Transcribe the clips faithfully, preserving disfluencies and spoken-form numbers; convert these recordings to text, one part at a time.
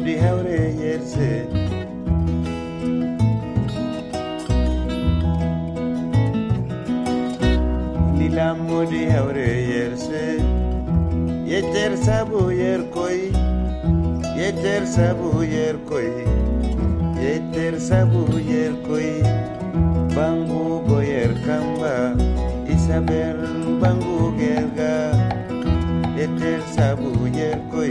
modi hawre yerse lila modi hawre yerse yeter sabu yer koy yeter sabu yer koy yeter sabu yer koy bangu goyer kamba Isabel bangu gerga yeter sabu yer koy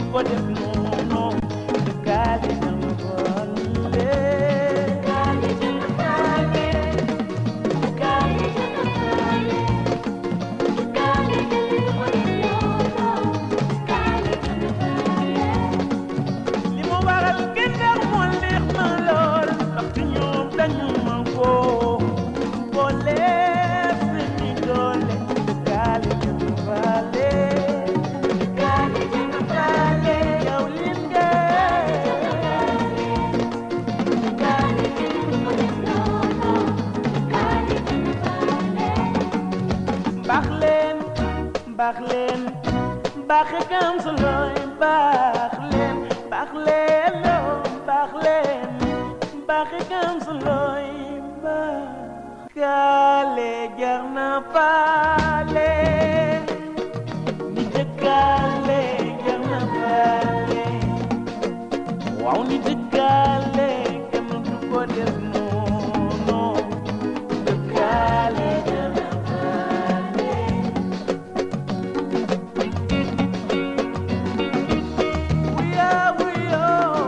ko def noonu dëkkaale jënd faale dëkkaale jënd faale dëkkaale jënd faale dëkkaale jënd ko def noonu dëkkaale jënd faale li mu waral kenn daal moo neex ma lool ndax ci ñoom dañu ma ko boole seeni doole dëkkaale jënd faale dëkkaale jënd faale yow lim dëkkaale jënd ko def noonu dëkkaale jënd faale baax leen baax leen baax kam soloy baax leen baax leen loo baax leen baax kam soloy baax kaale jar na faale ni dëkkaale jar na faale waaw ni dëkkaale kenn du ko def noonu dëkkaale jar na faale wuya wuya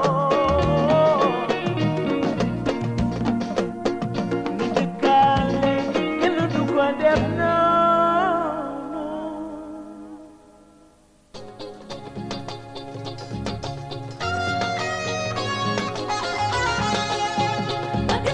ni dëkkaale kenn du ko def noonu bëgg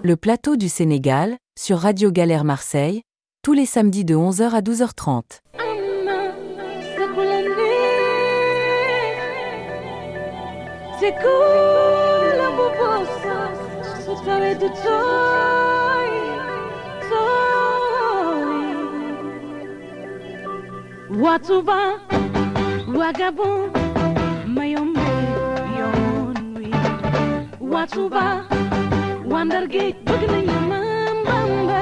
Le plateau du Sénégal, sur Radio Galère Marseille, tous les samedis de onze heures à douze heures trente. C'est cool, la bobosa, so tare de toy, toy. Watuba, wagabon, mayombe, yonwi. Watuba, wandergate, bugna yaman bamba.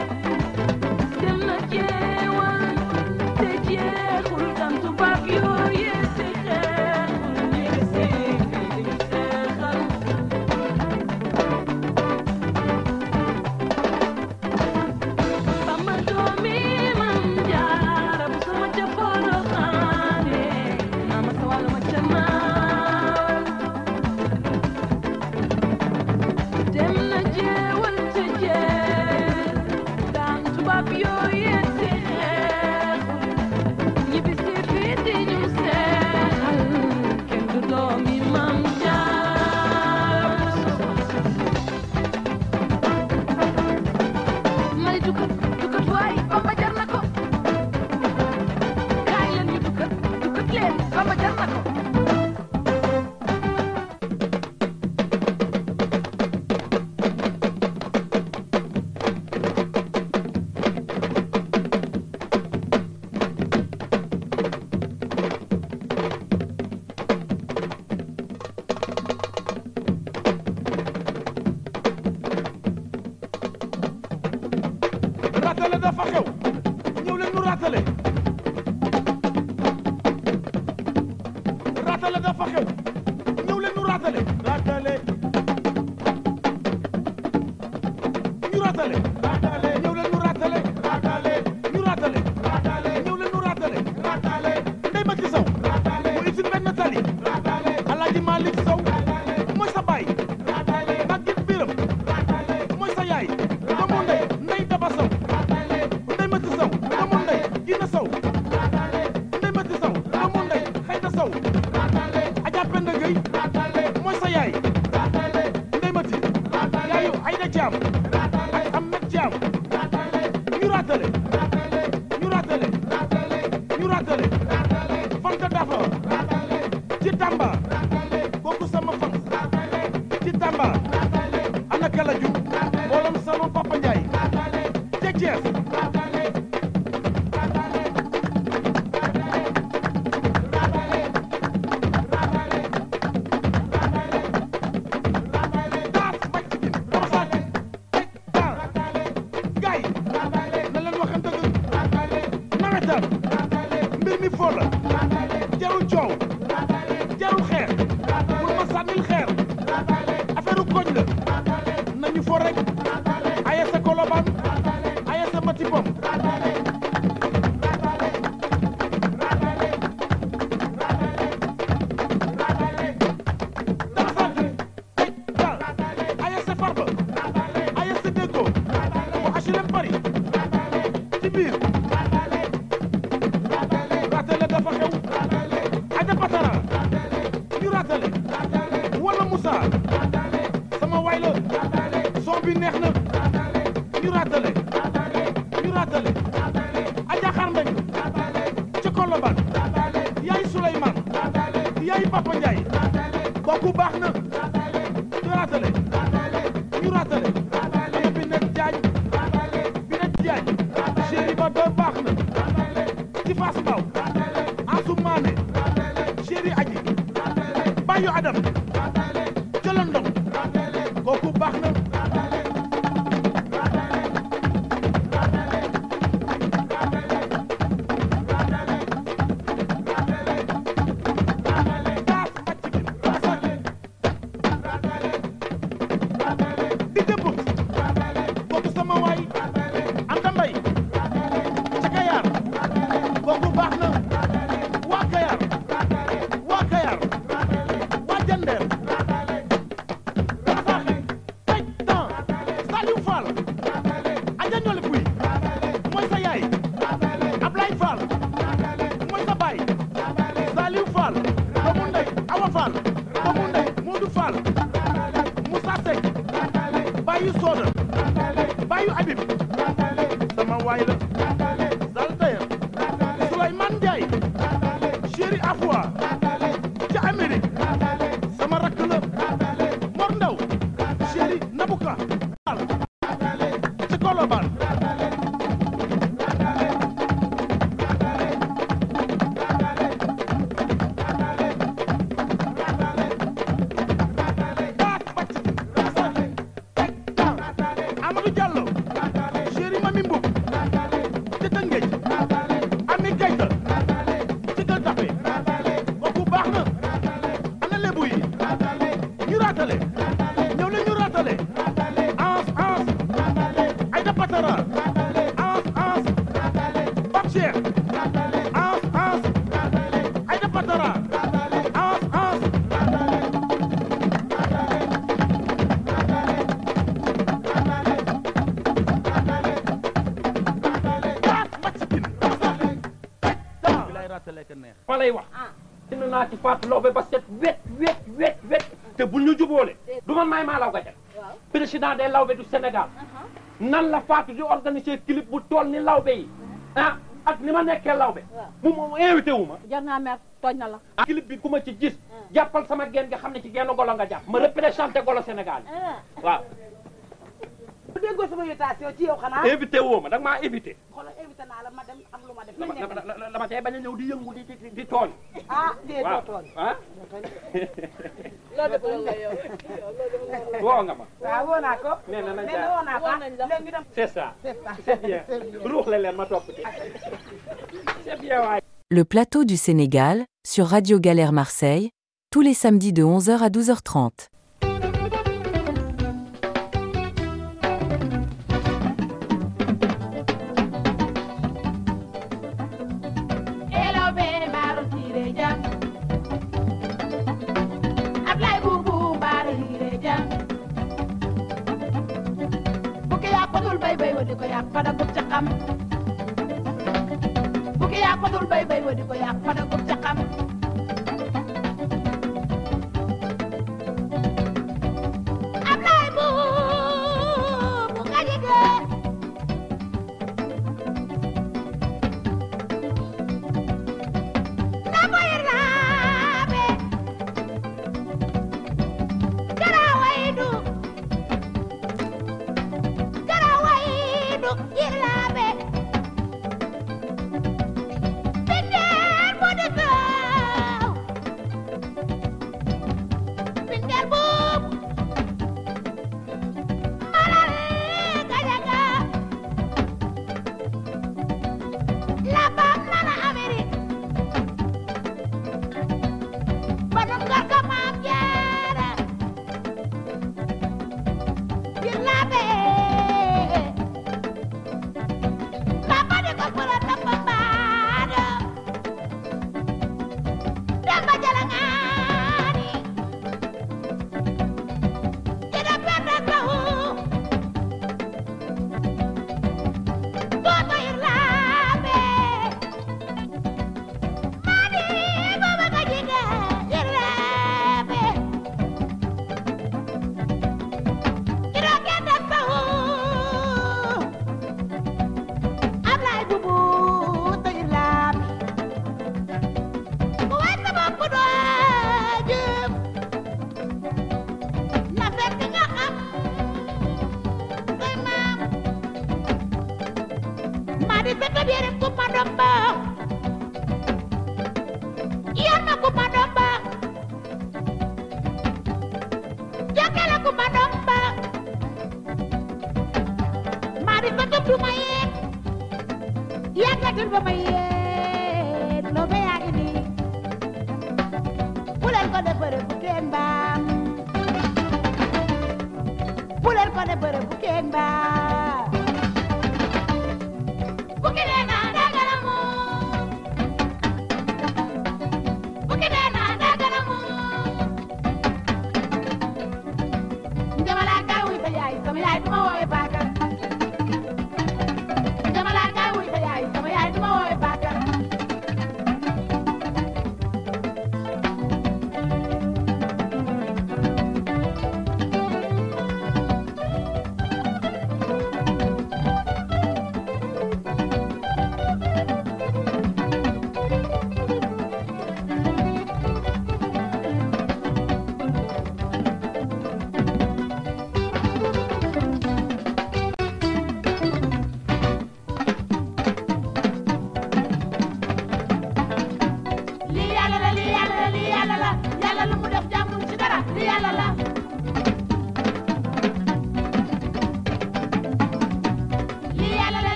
Dem na jeewal te jeexul tantu baak yoo lamba jar na ko ratale dafa xew ñëw leen nu ratale ratale dafa xew ñëw leen nu ratale ratale ñu ratale ratale ñëw leen nu ratale ratale ñu ratale ratale ñëw leen nu ratale ratale ndey ma ci saw ratale mu isin benn tali ratale alaaji Malick Sow mooy sa baay ratale Maguette Biram ratale mooy sa yaay doomu ndey ndey daba saw ndey ma ci saw doomu ndey gina saw ndey ma ci saw doomu ndey xayda saw aja penda gay mooy sa yaay ndey ma ci yaayu Ayda Jaam ak Ahmed Jaam ñu ratale ñu ratale ñu ratale Fanta Dafa ci Tamba kooku sama fan ci Tamba ana kala ju mboolem salon Papa Ndiaye ca Thiès daas bac rabasaat taa gaay na leen waxante dëgg nawetaan mbir mi foo la jarul coow jarul xeer bul ma sànnil xeer affaire koñ la nañu fo rek aya sa kolobaan aya sa mati bom dara sant ta aya sa farba aya sa déggoo bu H L M Paris ci biir ratale dafa xew aja patara ñu ratale wala Moussa sama waay la son bi neex na ñu ratale ñu ratale aja xar mbeng ci Koloban yaay Souleymane yaay Papa Ndiaye kooku baax na ñu ratale ñu ratale ana bi nekk jaañ bi nekk jaañ chéri ba doon baax na ci Fass Mbaw Ansou Mané chéri aji Bayu Adam Jolondong kooku baax na daas bàcc bi rasale di dëbb kooku sama waay Anta Mbay ca Kayar kooku baax na waa Kayar waa Kayar waa Jandeer rasaxe tej temps Saliou Fall aja ñole puy mooy sa yaay Ablaye Fall mooy sa baay Saliou Fall doomu ndey Awa Fall doomu ndey Modou Fall Moussa Seck baayu Soda baayu Habib sama waay la Zaltayer Souleymane Ndiaye chéri Afwa ca Amérique sama rakk la Mor Ndaw chéri Nabuka Fall ci Koloban daas bàcc rasale teg temps Amadou Diallo chéri Mami Mboub ci Tëngéej Ami Kayta ci Gueule Tapée kooku baax na ana lebu yi ñu ratale ñëw leen ñu ratale ans ans Aïda Patara ans ans Pape Cheikh ans ans Aïda Patara ans ans daas bàcc bin rasale teg temps bi lay ratale ka neex fa lay wax dina naa ci Fatou Laobé ba set wet wet wet wet te bu ñu juboole du man maay maa law ga jag président des Laobé du Sénégal nan la Fatou di organiser clip bu toll ni Laobé yi ah ak ni ma nekkee lawbe mu moom invité wu ma jar naa mer tooñ na la ak clip bi ku ma ci gis jàppal sama geen nga xam ne ci genn golo nga jàpp ma représenté golo Sénégal waaw bu déggoo sama invitation ci yow xanaa invité woo ma da nga maa invité xoolal invité naa la ma dem am lu ma def dama dama tey bañ a ñëw di yëngu di di di tooñ ah dee doo tooñ ah loolu def nga yow woo nga ma waaw woo naa ko nee na nañ nee na woo naa ko léegi ñu dem c'est ça c'est bien ruuxle leen ma topp ci c'est bien waay. Le plateau du Sénégal, sur Radio Galère Marseille, tous les samedis de onze heures à douze heures trente. di ko yàq fada gub ca xam bu ki yàq dul bay bay wa di ko yàq fada gub ca xam Ablaye bu bu nga jige na koy raabe garaway du Yirlabe Binder bu di kaw Binder boob Malal gajaga Labam nana Amérique Banum garka maam jaara Yirlabe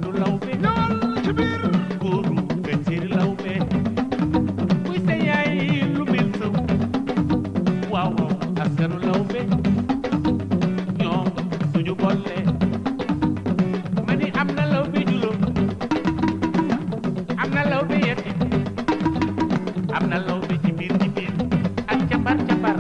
askanu lawbe ñëwal ci biir góoru nga ciri lawbe kuy sa yaay lu mel saw waaw waaw askanu lawbe ñoom duñu bolle ma ni am na lawbe juróom am na lawbe yetti am na lawbe ci biir ci biir ak cabar cabar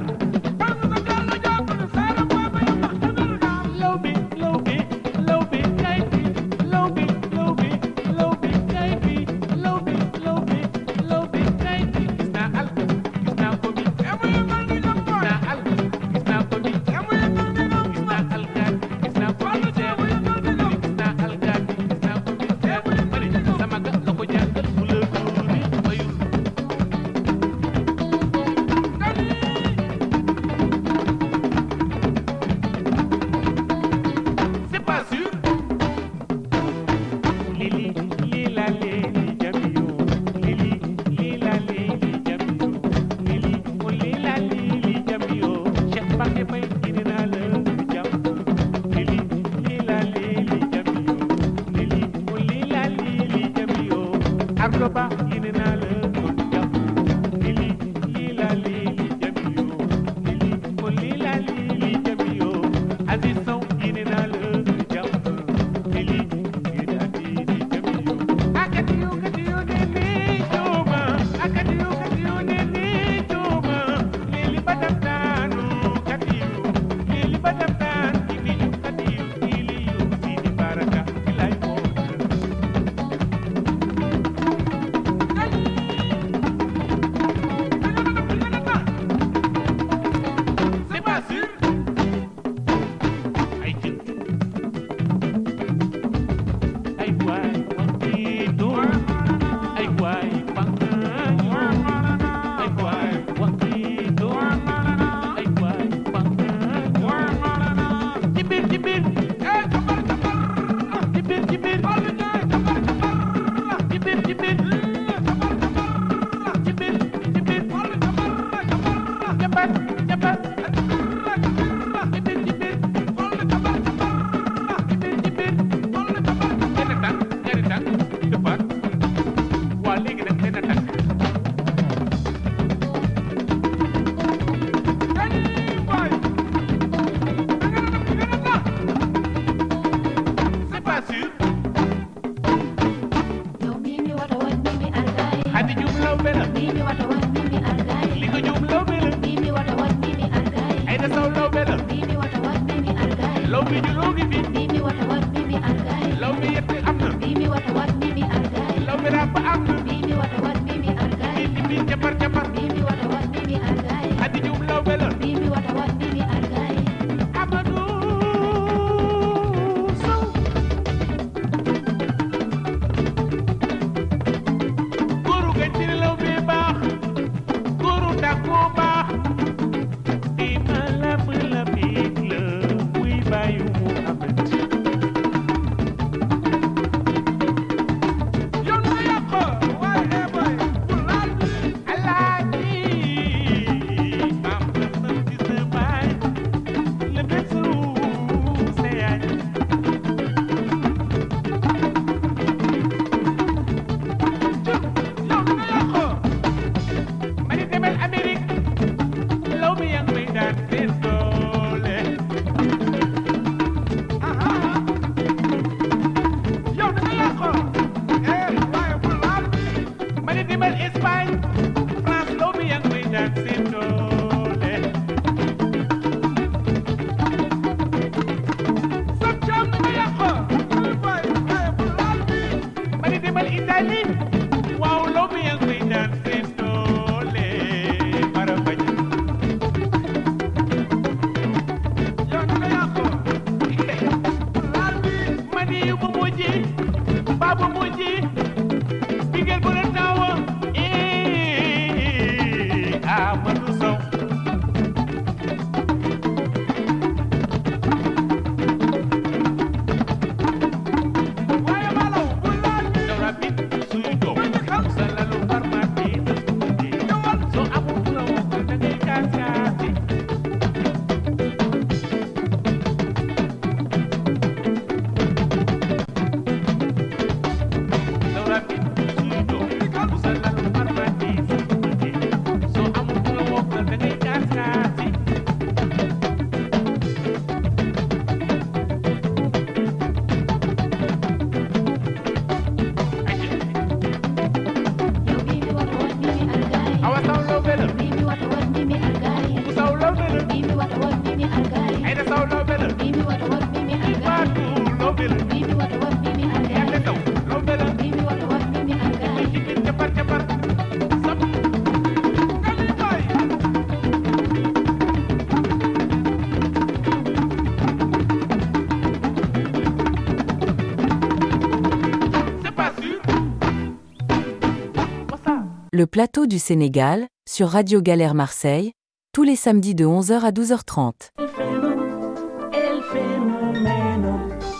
Le plateau du Sénégal, sur Radio Galère Marseille, tous les samedis de onze heures à douze heures trente. El fenomeno.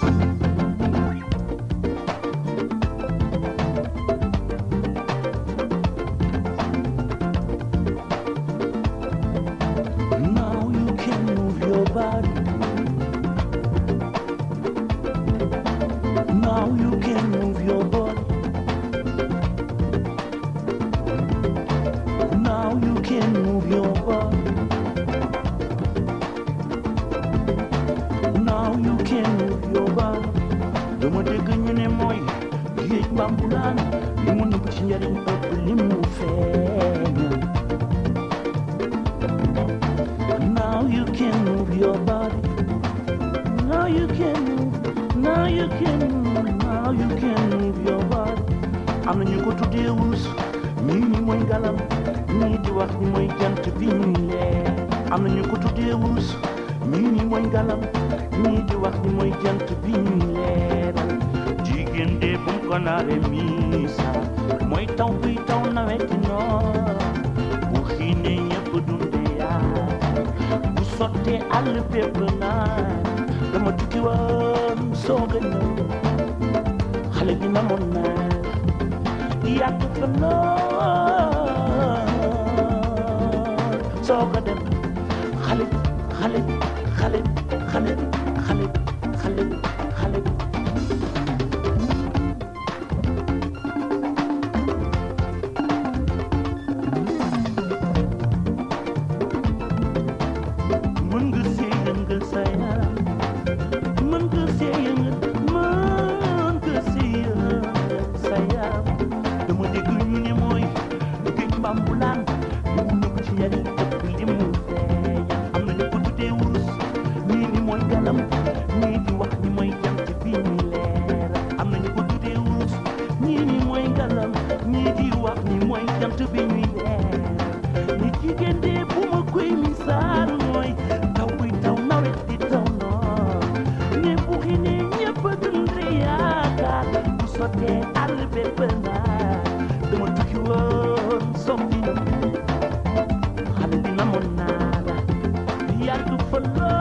Now you can move your body. Now you can move your body. Now you can move your body. Now you can move your body. Dama dégg ñu ne mooy géej Bambulaan li mu nëbb ci njariñ ëpp li mu feeñ. Now you can move your body. Now you can move. Now you can move. Now you can move your body. Am na ñu ko tuddee wurus ñii ni mooy ngalam ñii di wax ni mooy jant bi ñuy leer. Am na ñu ko tuddee wurus ñii ni mooy ngalam ñii di wax ni mooy jant bi ñuy leeral. Jigéen de bu ko naare miisa mooy taw buy taw naweti noor bu xiinee ñëpp dunde yaa bu sottee àll bépp naan dama tukki woon soog a ñëw xale bi namoon naa yàgg fa lool soog a dem xale xale xale xale xale xale xale mën nga see yëngal sa yaram mën nga see yëngal mën nga see yëngal sa yaram dama dégg ñu ne mooy géej Bambulaan li mu nëbb ci njariñ ëpp li mu feeñ. Am na ñu ko tuddee wurus ñii ni mooy galam ñii di wax ni mooy jant bi ñuy leer. Am na ñu ko tuddee wurus ñii ni mooy galam ñii di wax ni mooy jant bi ñuy leer. Ni jigéen de bu ma koy misaal mooy taw buy taw nawet di taw noor ne bu xiinee ñëpp a dund yaakaar bu sottee àll bépp naa dama tukki woon soppi na xale bi namoon naa la yàgg fa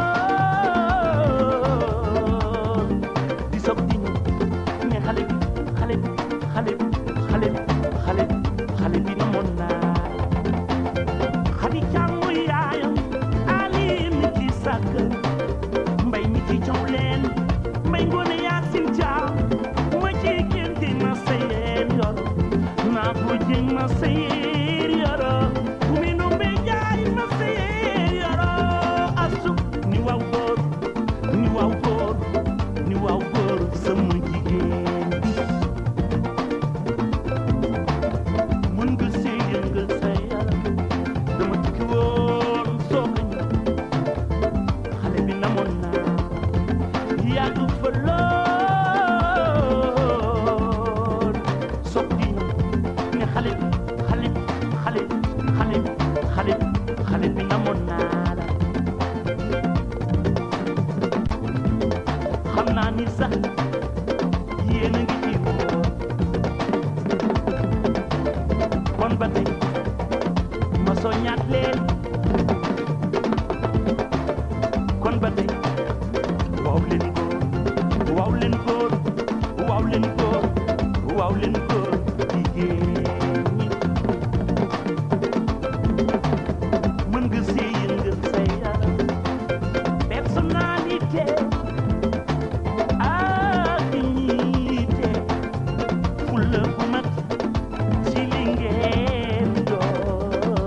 lool di soppi na ne xale bi xale bi xale bi xale bi xale bi xale bi namoon naa la xadi càmmu yaayam ali mi ci sàkk mbay mi ci jow leen mbay ngoone yaasin caam ma ci génte ma sayeen yoro naa ko jëng ma sayeen yoro mi nu mbe jaay ma sayeen yoro asu ni waw góor ni waw góor ni waw góor sama jigéen bi mën nga see yëngal sa yaram dama tukki woon soog a ñëw xale bi namoon naa yàgg fa lool soppi na ne xale bi xale bi xale bi xale bi xale bi xale bi namoon naa la xam naa ni sax yéen a ngi ci woon kon ba tey ma soññaat leen kon ba tey waaw leen góor waaw leen góor waaw leen góor waaw leen góor jigéen ñi mën nga see yëngal sa yaram personnalité ak dignité fulla bu mat ci li ngeen doon.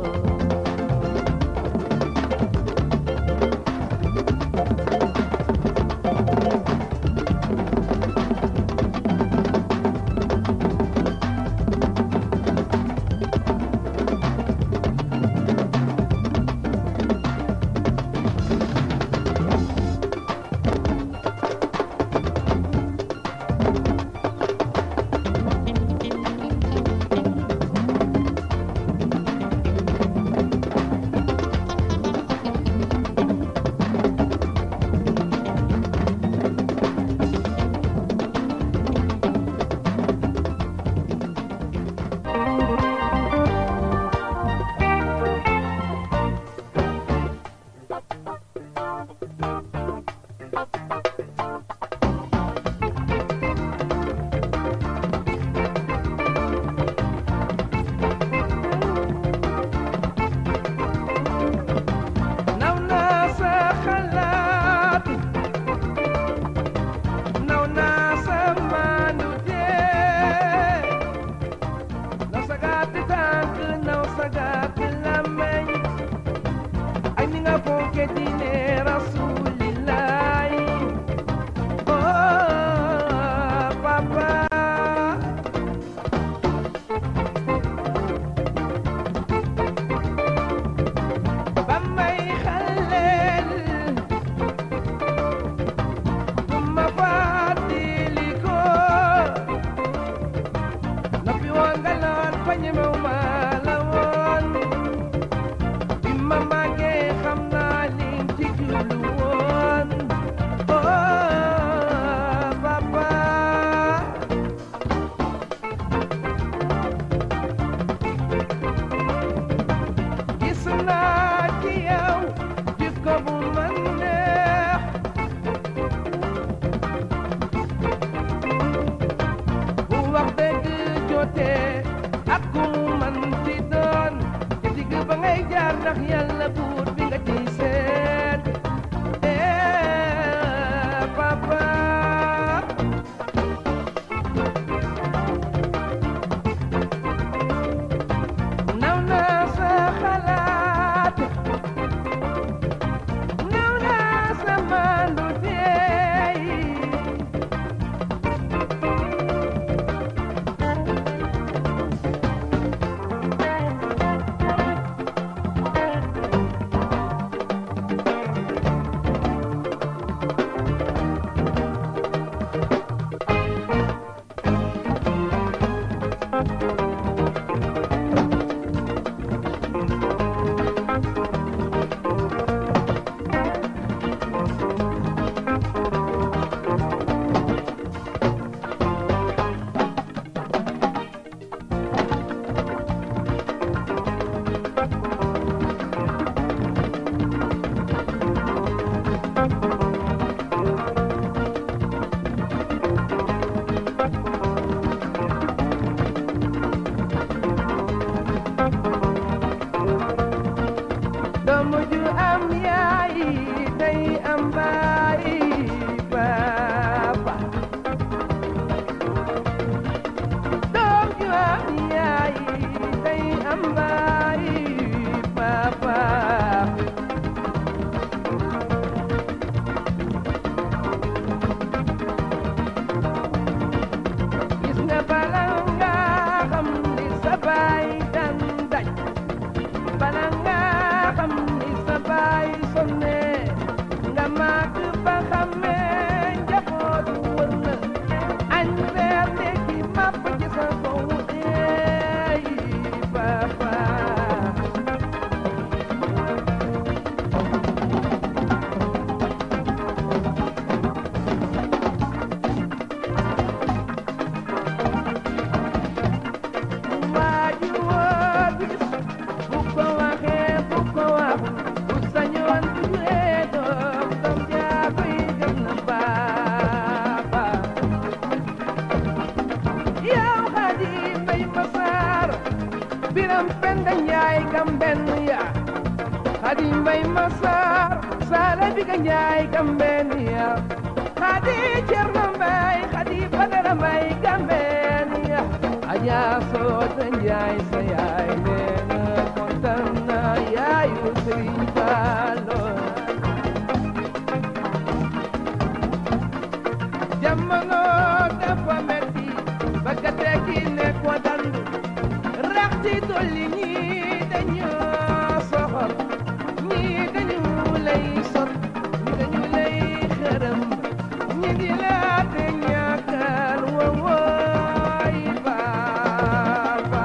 woote ak ku man ci doon ci digg ba ngay jaar ndax yàlla buur bi nga ciy seet eh papa naw naa sa xalaat naw naa sa maandu teey doomu ju am yaay day am baay papa doom ju am yaay day am baay papa gis nga bala nga xam li sa baay daan daj bala nga xam ni sa baay sonne nga màgg ba xamee njaboot wër la añ reer ndekki màpp ci sa kaw eey papa waaju woo gis bu ko waxee bu ko wax bu sañoon bu juree doom doom jaa koy gëm na baaba yow Xadi Mbay Masaar Biram Penda Njaay Gamben ya Xadi Mbay Masaar Saala Biga Njaay Gamben ya Xadi Cerno Mbay Xadi Badara Mbay Gamben ya Ajaa Soota Njaay sa yaay neena kontaan na yaayu Sëriñ Fallu jamono dafa metti bëgga tekki ne ko dandu rax ci dolli ñii dañoo soxor ñii dañu lay sot ñii dañu lay xërëm ñii di la te ñàkkal wowooy baaba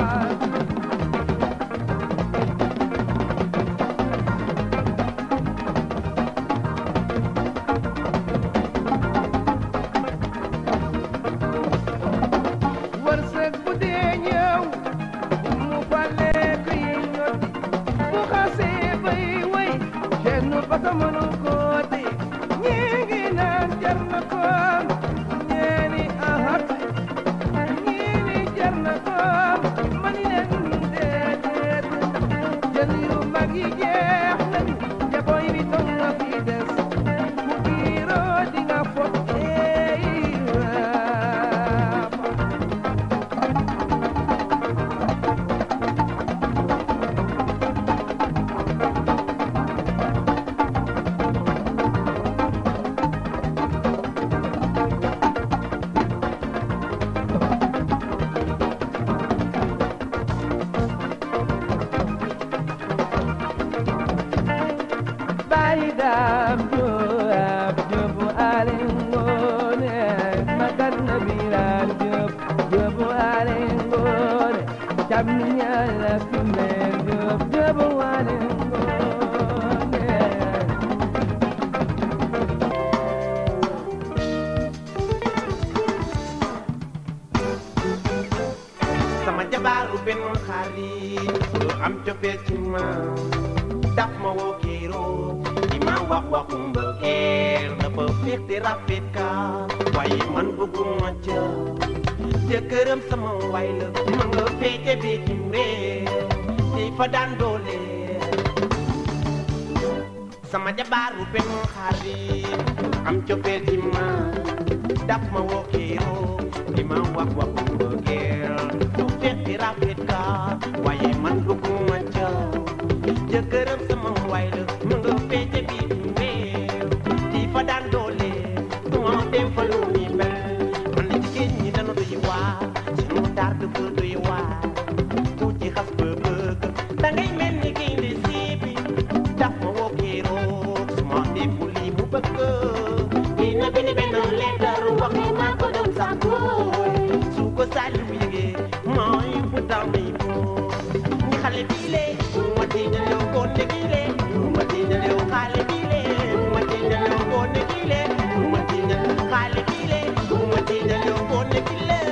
wërsëg bu dee ñëw mu fale ko yi ñotti bu xasee bay way kenn ba ko mënu koo di ñii ngi naan jar na ko ñeeni ahat ñii ni jar na ko man leen déedéet jën yu mag yi jeex nañu te boy bi dong nga fi des ku kiiroo di nga fot eey waapa Bayi daam Jóob Jóobu Alingoone magat na bilaan Jóob Jóobu Alingoone cam ni ñaala kumeen Jóob Jóobu Alingoone sama jabaaru benn xarit lu am cofeel ci man daf ma woo kiiroo di ma wax waxu mbëggeel dafa féex te rafet ka waaye man bëgguma ca jëkkëram sama waay la ma nga féete bitim réew di fa daan doole sama jabaaru benn xarit am cofeel ci ma daf ma woo kiiroo di ma wax waxu mbëggeel du fekk rafet ka waaye man bëgguma ca jëkkëram sama waay la ma nga féete bitim réew di fa daan doole du ma dem fa lu ni mel man la jigéen ñi dana doy waar sunu taar dafa doy waar ku ci xas ba bëgg da ngay mel ni kii di siibi daf ma woo kiiroo su ma defu lii mu bëgg dina bind benn lettre wax ni maa ko doon sàkku su ko Saliou yëgee mooy bu taw mi boo ñi xale bii lee ma tiiñalew ko ne kii lee ma tiiñalew xale bii lee ma tiiñalew ko ne kii lee ma tiiñalew xale bii lee ma tiiñalew ko ne kii lee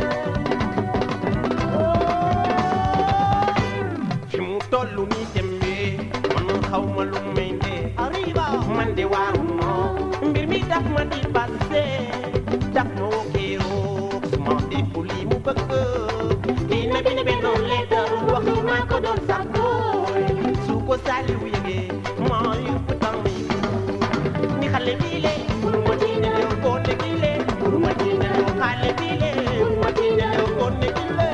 fi mu tollu nii tembe man xaw ma lu may dee arriba man de waaru moo mbir mi daf ma di passé daf ma woo keroog su ma defu lii mu bëgg dina bind benn lettre wax ni maa ko doon sàkku su ko Saliou yëgee mooy bu taw mi ni xale bii lee ma tiiñalew ko ne kii lee ma tiiñalew xale bii lee ma tiiñalew ko ne kii lee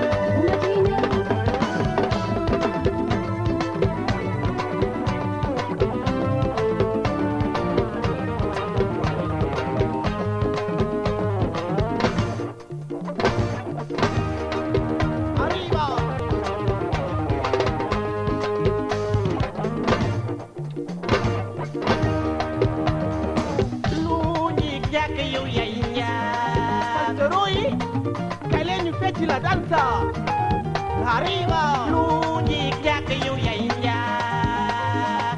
la danza arriba lu ñi jàkk yow yaay njaak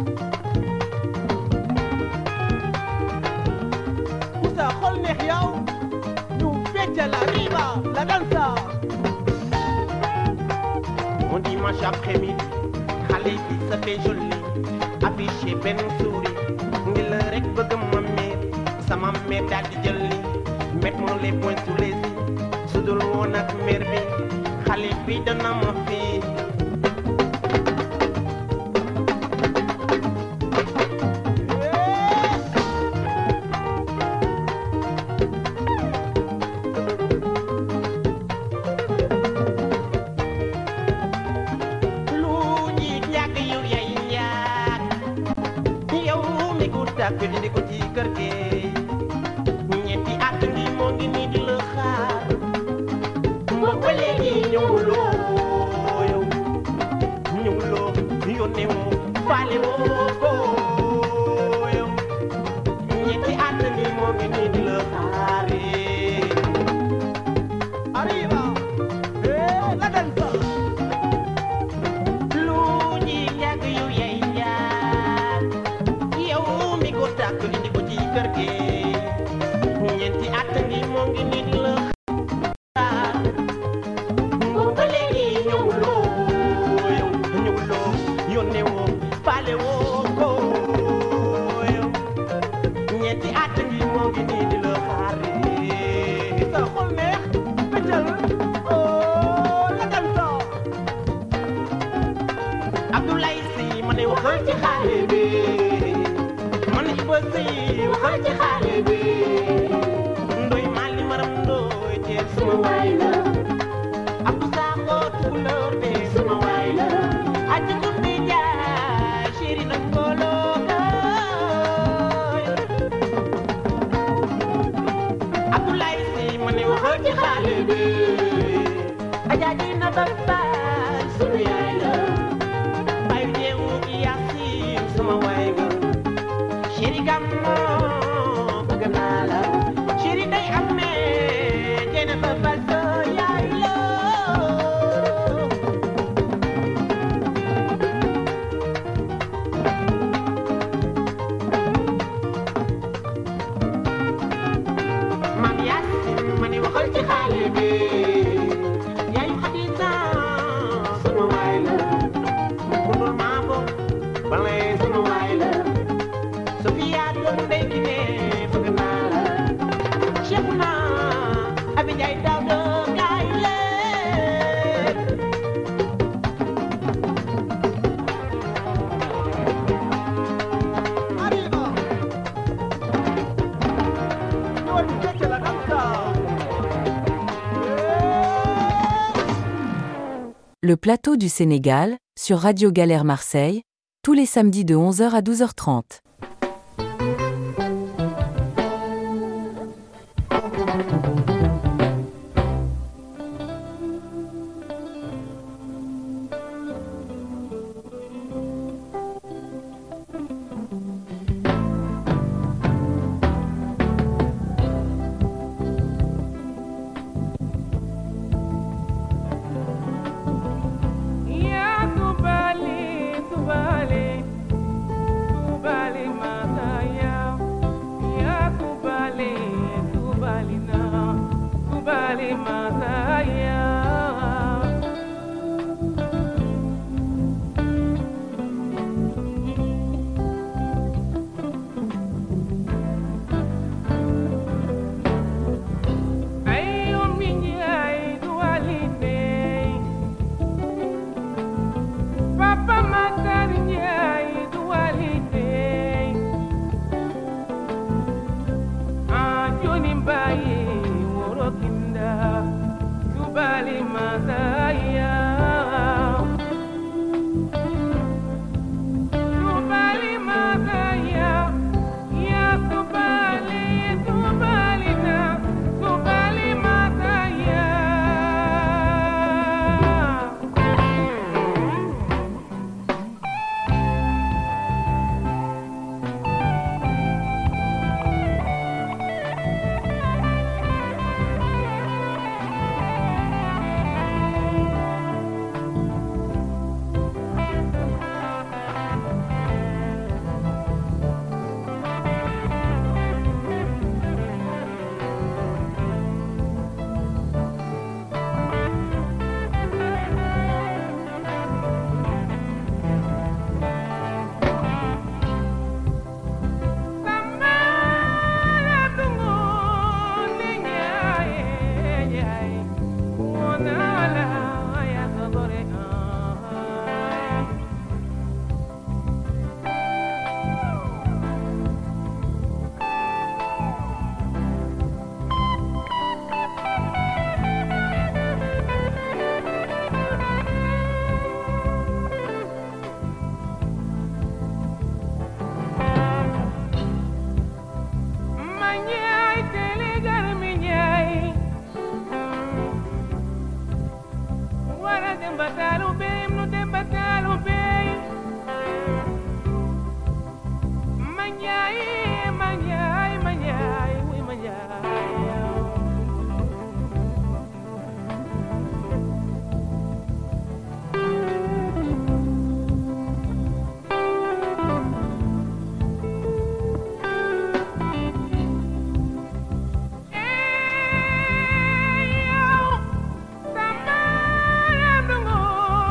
ku sa xol neex yow ñu fecc la arriba la danza on dimanche après-midi xale bi sa fait joli affiché benn souris ngi la rek bëgg ma meer sama meer daal di jël li mettre mon les points sous les yeux sudul woon ak mer bi xale bi dana ma fii lu ñi ñàkk yow yaay ñàkk yow mi ko tàkk indi ko ci kër gi ñetti at ngi moo ngi nii di la xaar ba léegi ñëwuloo yow ñëwuloo yónnee woo faale woo ko yow ñetti at ni moo ngi nii di la xaare arriba eh la danza lu ñi ñàkk yow yaay ñàkk yow mi ko tàkk indi ko ci kër gi ñeenti at ngi moo ngi nii di la waxal ci xale bi ndoy mali maram ndoy teer sama waay la Abdou Sakho tukulóor be sama waay la aji tumbi jaay chéri na mbooloo gaay Abdoulaye Si ma ne waxal ci xale bi ajaaji na babbaay sunu yaay la bay jeewu ki Yaasin sama waay ga chéri Gammo bëgg naa la chéri day amee jene ba balto yaay la Mam Yaasin ma ne waxal ci xale bi yaayu Xadija Le plateau du Sénégal, sur Radio Galère Marseille, tous les samedis de onze heures à douze heures trente. Sama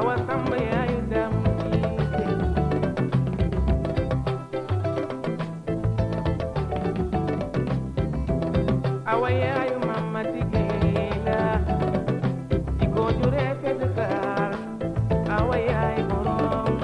awa samba yaayu dam awa yaayu mama tigela iko jure fedkar awa yaayu borom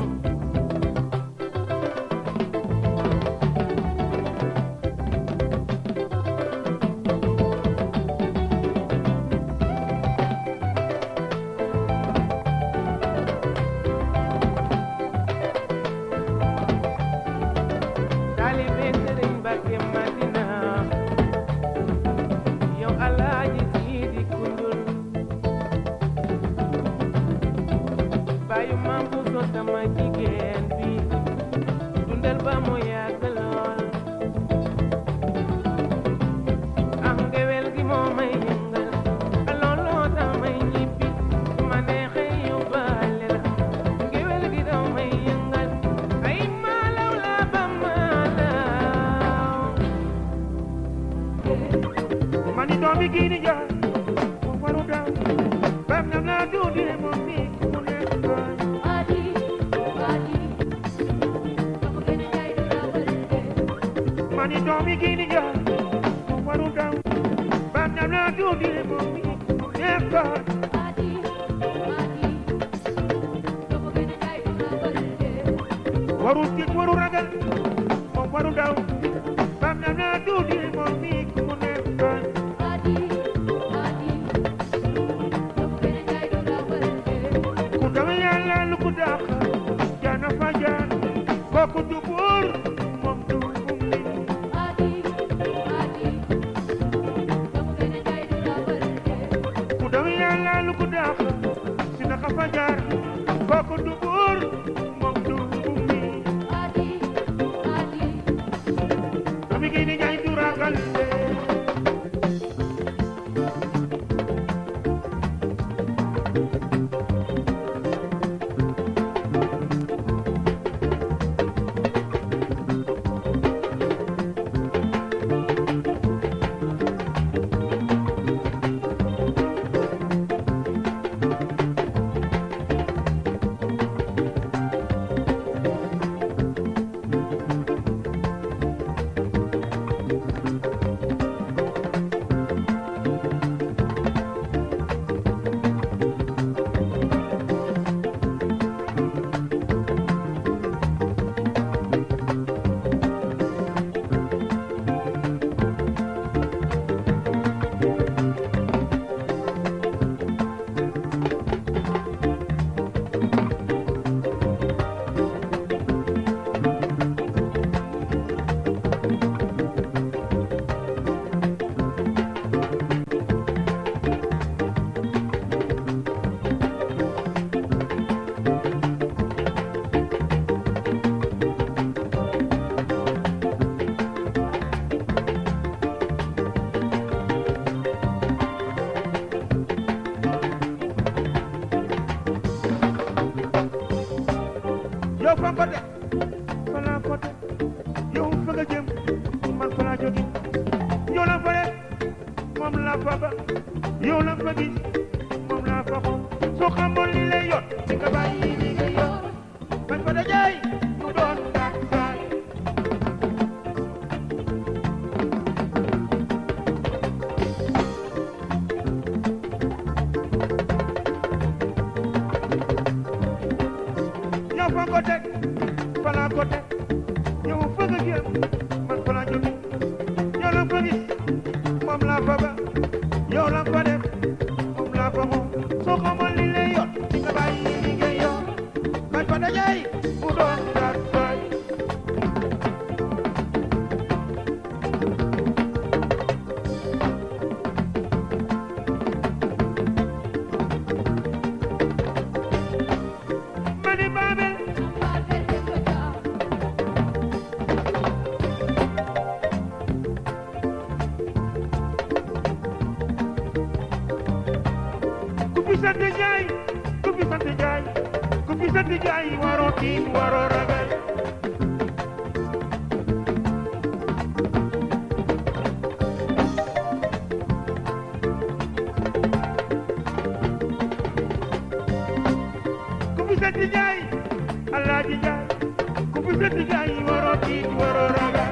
sëti jaay Alaaji Jaay ku fi sëti jaay waroo tiit waroo ragal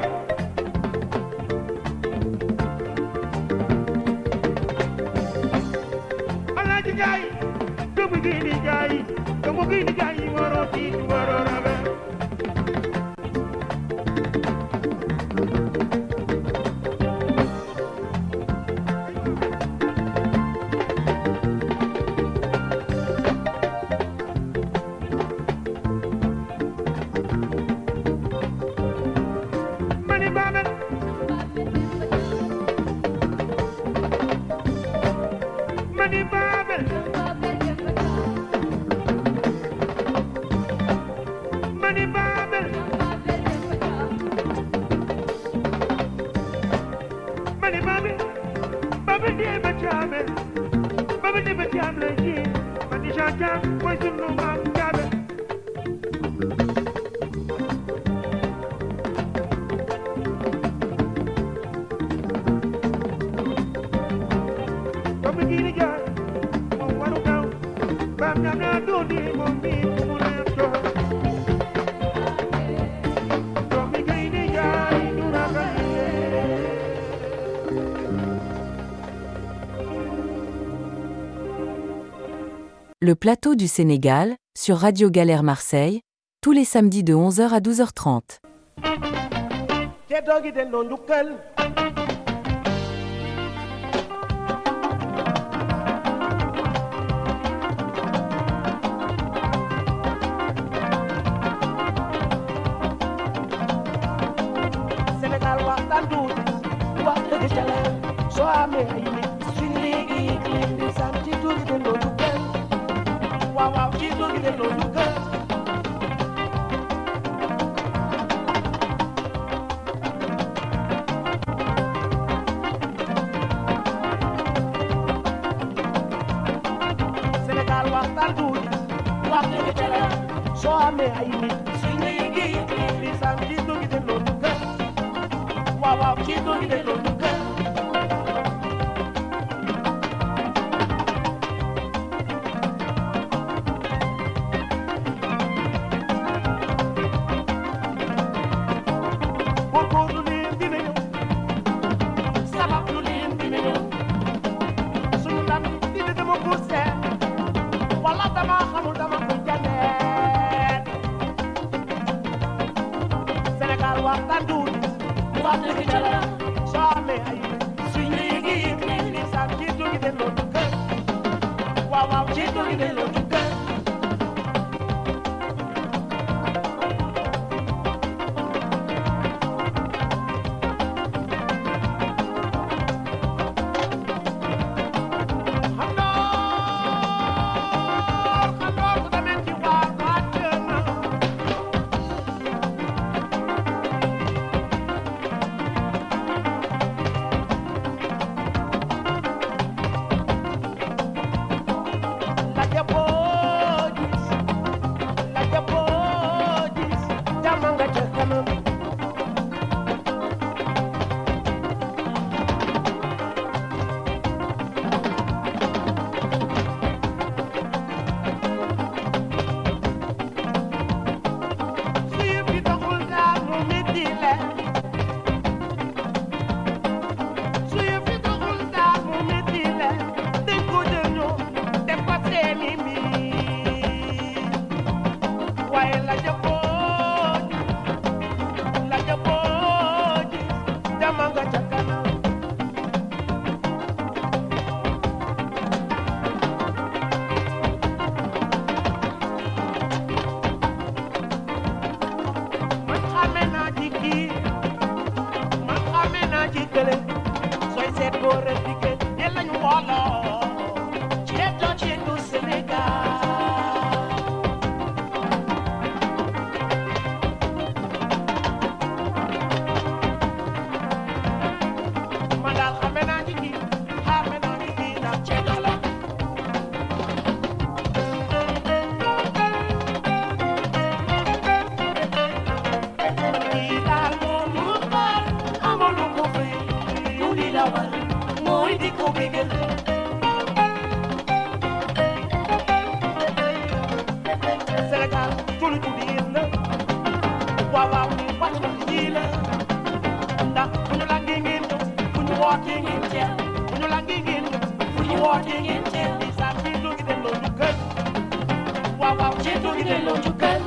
Alaaji Jaay doomu gi di jaay doomu gi di jaay waroo tiit waroo ragal Le plateau du Sénégal, sur Radio Galère Marseille, tous les samedis de onze heures à douze heures trente. te doogi den doo njukkal Sénégal waxtaan tuuti wax dëgg ca la soo amee ay nit suñu léegi leen di sant ci doogi den doo njukkal waaw waaw ci doogi den doo njukkal Sénégal waxtaan tuuti wax dëgg ca la soo amee ay nit suñu léegi leen di sant ci doogi den doo njukkal waaw waaw ci doogi den doo njukkal góorgóorlu leen dina ñëw sabablu leen dina ñëw suñu ndam dina dama pour seet wala dama xamul dama koy janeet Sénégal waxtaan tuuti wax dëgg ca la soo amee ay suñ léegi leen di sant ci doogi den doo njukkal waaw waaw ci doogi den doo njukkal la woote ngeen teew di sax ci duggi delloo njukkal waaw waaw ci duggi delloo njukkal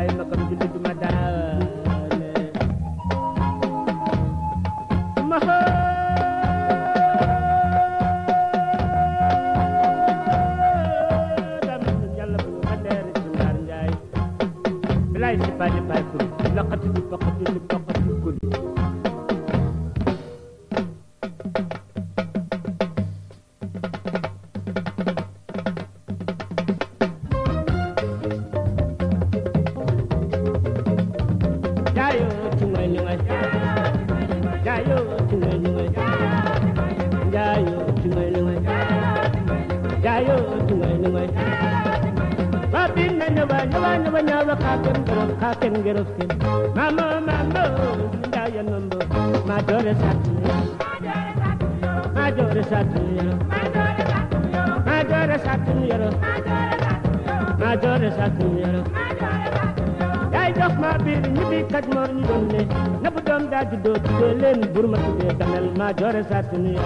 yaay ma kam julli du ma daane ma dam yàlla bu ma deer ci ndar njaay bilay si padi pay ko laqati di baqati di baqati ko Kaken gerofin, mama mama, ndaya nombo, madore satuyo, madore satuyo, madore satuyo, madore satuyo. Yay dox ma bir ni bi kat mor ni donne, na bu dom da juddo de len burma tudde kanal madore satuyo.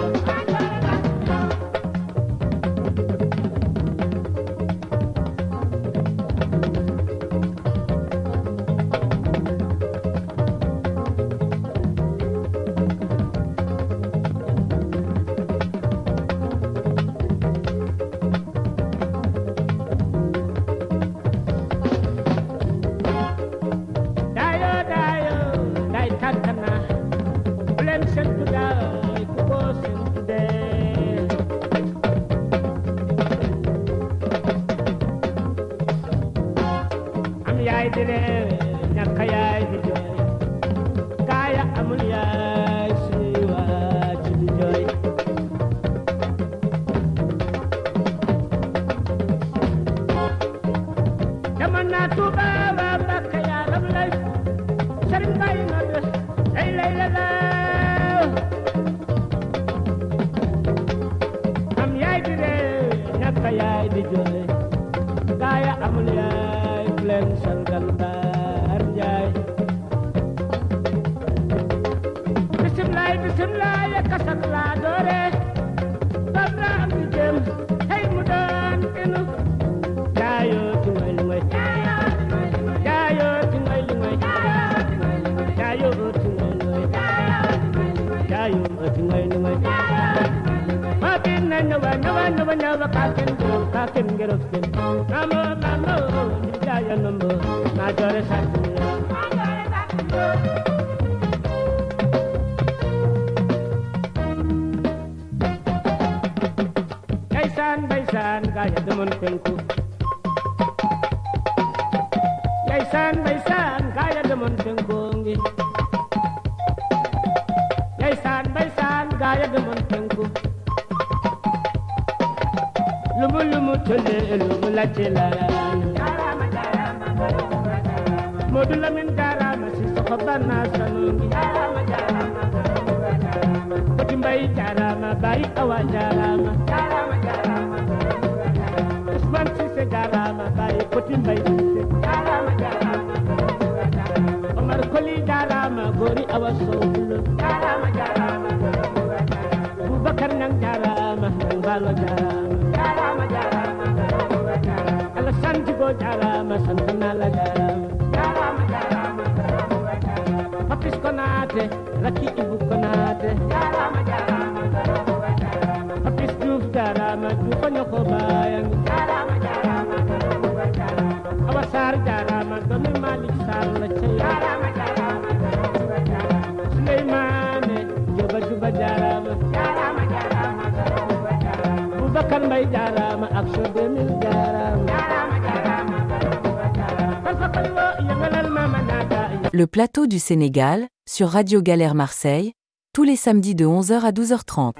Le plateau du Sénégal, sur Radio Galère Marseille, tous les samedis de onze heures à douze heures trente.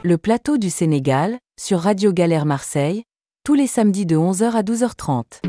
Le plateau du Sénégal, sur Radio Galère Marseille, tous les samedis de onze heures à douze heures trente.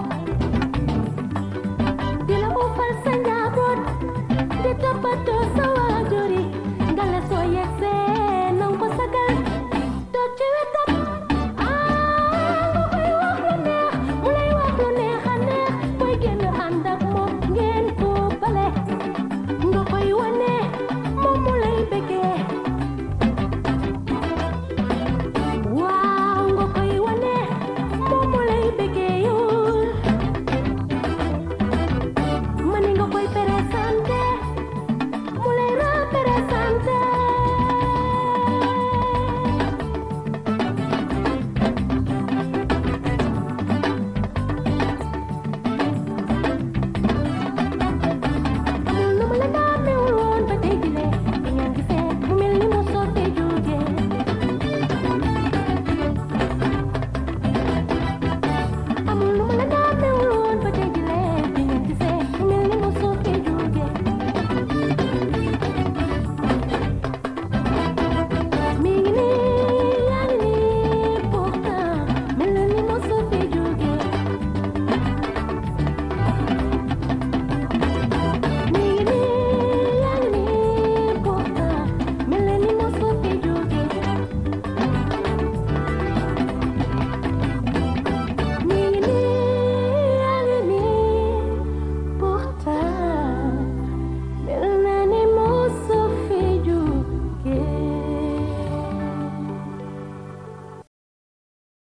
But